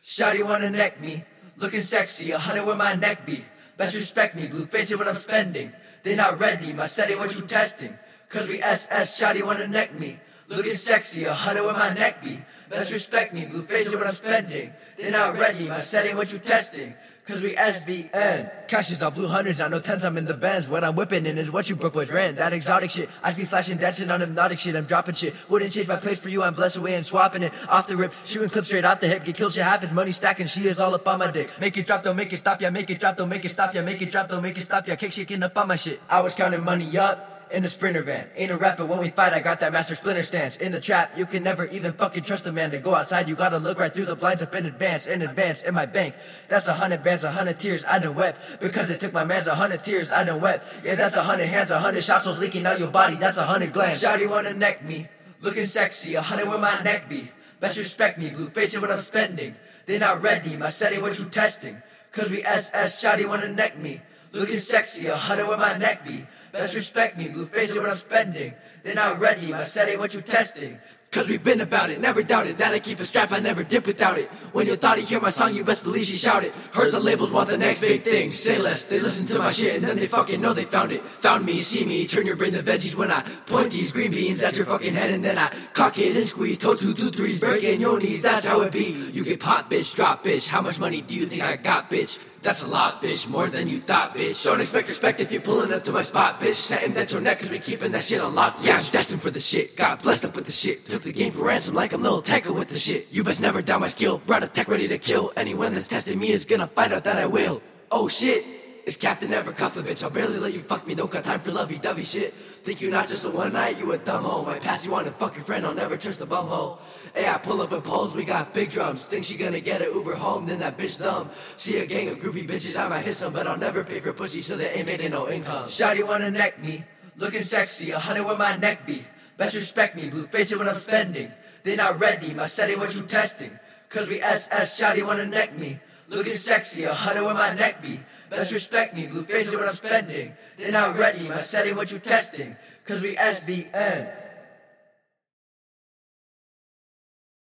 Shawty wanna neck me, looking sexy, 100 where my neck be. Best respect me, blue face it what I'm spending. They not ready, my setting what you testing. Cause we SS, shawty wanna neck me, looking sexy, 100 where my neck be. Best respect me, blue face it what I'm spending. They not ready, my setting what you testing. Cause we SVN. Cash is all blue hundreds, not no tens, I'm in the Benz. What I'm whipping in is what you broke boys ran. That exotic shit, I be flashing, dancing on hypnotic shit. I'm dropping shit, wouldn't change my place for you. I'm blessed away and swapping it off the rip, shooting clips straight off the hip. Get killed, shit happens, money stacking, she is all up on my dick. Make it drop, don't make it stop, yeah. Make it drop, don't make it stop, yeah. Make it drop, don't make it stop, yeah. Kick shaking up on my shit. I was counting money up in the Sprinter van. Ain't a rapper when we fight, I got that master splinter stance. In the trap, you can never even fucking trust a man. To go outside, you gotta look right through the blinds up in advance. In my bank, that's 100 bands, 100 tears, I done wept. Because it took my man's 100 tears, I done wept. Yeah, that's 100 hands, 100 shots holes leaking out your body, that's 100 glands. Shawty wanna neck me, looking sexy, 100 where my neck be. Best respect me, blue face it what I'm spending. They not ready, my setting what you testing. Cause we SS, shawty wanna neck me, looking sexy, 100 where my neck be. Best respect me, blue face it what I'm spending. They not ready, my setting what you testing. Cause we been about it, never doubted that I keep a strap, I never dip without it. When you thought you hear my song, you best believe she shouted. Heard the labels want the next big thing, say less. They listen to my shit and then they fucking know they found it. Found me, see me, turn your brain to veggies when I point these green beans at your fucking head and then I cock it and squeeze. Toe 2, 2, 3s, breaking your knees, that's how it be. You get pop, bitch, drop, bitch. How much money do you think I got, bitch? That's a lot, bitch, more than you thought, bitch. Don't expect respect if you're pulling up to my spot, bitch. Setting that your neck cause we keeping that shit unlocked. Yeah, I'm destined for the shit, got blessed up with the shit. Took the game for ransom like I'm Lil Tecca with the shit. You best never doubt my skill, brought a tech ready to kill. Anyone that's testing me is gonna find out that I will. Oh shit, it's Captain Never Cuff a bitch. I'll barely let you fuck me, don't got time for lovey-dovey shit. Think you not just a one night, you a dumb hoe. My past you want to fuck your friend, I'll never trust a bum hoe. Hey, I pull up in poles, we got big drums. Think she gonna get an Uber home, then that bitch dumb. See a gang of groupie bitches, I might hit some, but I'll never pay for pussy, so they ain't making no income. Shawty wanna neck me, looking sexy, 100 where my neck be. Best respect me, blue face it what I'm spending. They not ready, my setting what you testing. Cause we SS, shawty wanna neck me, looking sexy, 100 where my neck be. Best respect me, blue face it what I'm spending. They not ready, my setting what you testing. Cause we SVN.